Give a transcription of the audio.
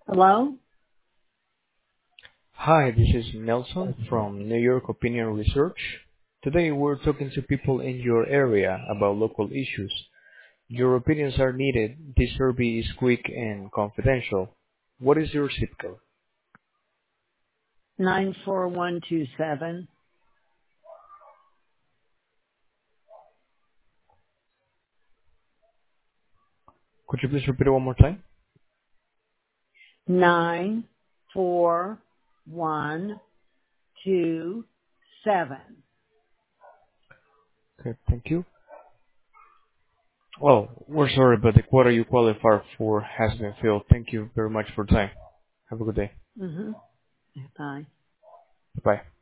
Hello? Hi, this is Nelson from New York Opinion Research. Today we're talking to people in your area about local issues. Your opinions are needed. This survey is quick and confidential. What is your zip code? 94127. Could you please repeat it one more time? 94127. Okay, thank you. Well, we're sorry, but the quota you qualify for has been filled. Thank you very much for your time. Have a good day. Mm-hmm. Bye. Bye.